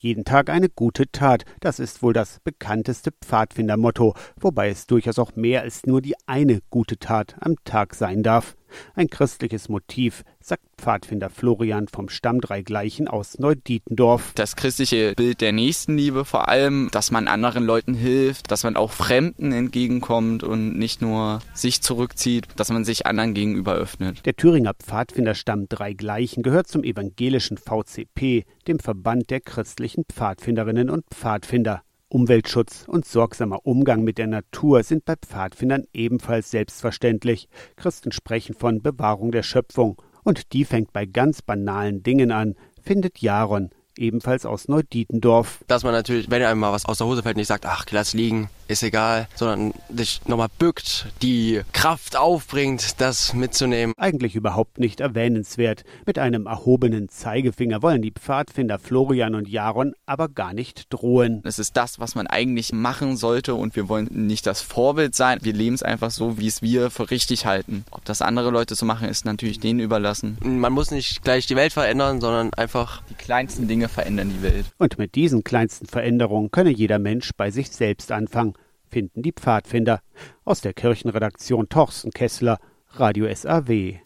Jeden Tag eine gute Tat, das ist wohl das bekannteste Pfadfindermotto, wobei es durchaus auch mehr als nur die eine gute Tat am Tag sein darf. Ein christliches Motiv, sagt Pfadfinder Florian vom Stamm Dreigleichen aus Neudietendorf. Das christliche Bild der Nächstenliebe vor allem, dass man anderen Leuten hilft, dass man auch Fremden entgegenkommt und nicht nur sich zurückzieht, dass man sich anderen gegenüber öffnet. Der Thüringer Pfadfinderstamm Dreigleichen gehört zum evangelischen VCP, dem Verband der christlichen Pfadfinderinnen und Pfadfinder. Umweltschutz und sorgsamer Umgang mit der Natur sind bei Pfadfindern ebenfalls selbstverständlich. Christen sprechen von Bewahrung der Schöpfung. Und die fängt bei ganz banalen Dingen an, findet Jaron, ebenfalls aus Neudietendorf. Dass man natürlich, wenn einem mal was aus der Hose fällt, nicht sagt, ach, lass liegen, ist egal, sondern sich nochmal bückt, die Kraft aufbringt, das mitzunehmen. Eigentlich überhaupt nicht erwähnenswert. Mit einem erhobenen Zeigefinger wollen die Pfadfinder Florian und Jaron aber gar nicht drohen. Es ist das, was man eigentlich machen sollte und wir wollen nicht das Vorbild sein. Wir leben es einfach so, wie es wir für richtig halten. Ob das andere Leute so machen, ist natürlich denen überlassen. Man muss nicht gleich die Welt verändern, sondern einfach die kleinsten Dinge verändern die Welt. Und mit diesen kleinsten Veränderungen könne jeder Mensch bei sich selbst anfangen, finden die Pfadfinder. Aus der Kirchenredaktion Torsten Kessler, Radio SAW.